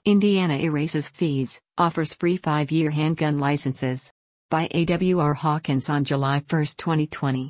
Indiana erases fees, offers free 5-year handgun licenses. By A.W.R. Hawkins on July 1, 2020.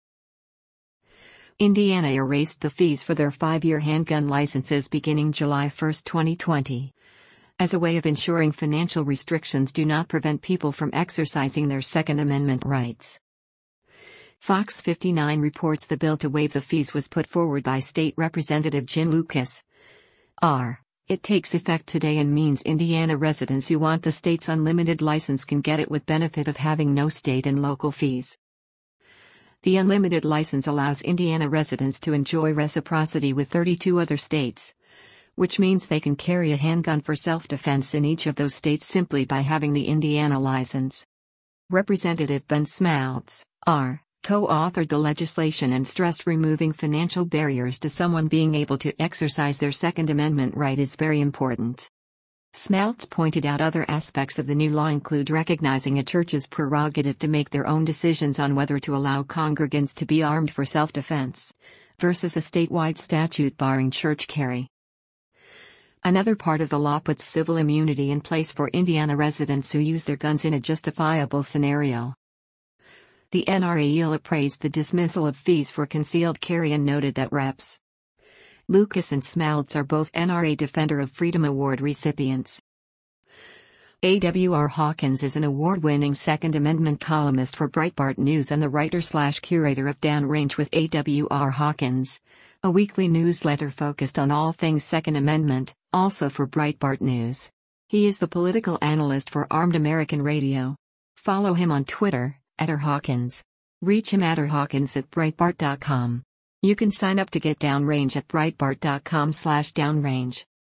Indiana erased the fees for their 5-year handgun licenses beginning July 1, 2020. As a way of ensuring financial restrictions do not prevent people from exercising their Second Amendment rights. Fox 59 reports the bill to waive the fees was put forward by State Representative Jim Lucas. It takes effect today and means Indiana residents who want the state's unlimited license can get it with benefit of having no state and local fees. The unlimited license allows Indiana residents to enjoy reciprocity with 32 other states, which means they can carry a handgun for self-defense in each of those states simply by having the Indiana license. Representative Ben Smaltz, co-authored the legislation and stressed removing financial barriers to someone being able to exercise their Second Amendment right is very important. Smaltz pointed out other aspects of the new law include recognizing a church's prerogative to make their own decisions on whether to allow congregants to be armed for self-defense, versus a statewide statute barring church carry. Another part of the law puts civil immunity in place for Indiana residents who use their guns in a justifiable scenario. The NRA praised the dismissal of fees for concealed carry and noted that Reps. Lucas and Smaltz are both NRA Defender of Freedom Award recipients. A.W.R. Hawkins is an award-winning Second Amendment columnist for Breitbart News and the writer/curator of Downrange with A.W.R. Hawkins, a weekly newsletter focused on all things Second Amendment, also for Breitbart News. He is the political analyst for Armed American Radio. Follow him on Twitter, @RHawkins. Reach him at rhawkins@breitbart.com. You can sign up to get Downrange at breitbart.com/downrange.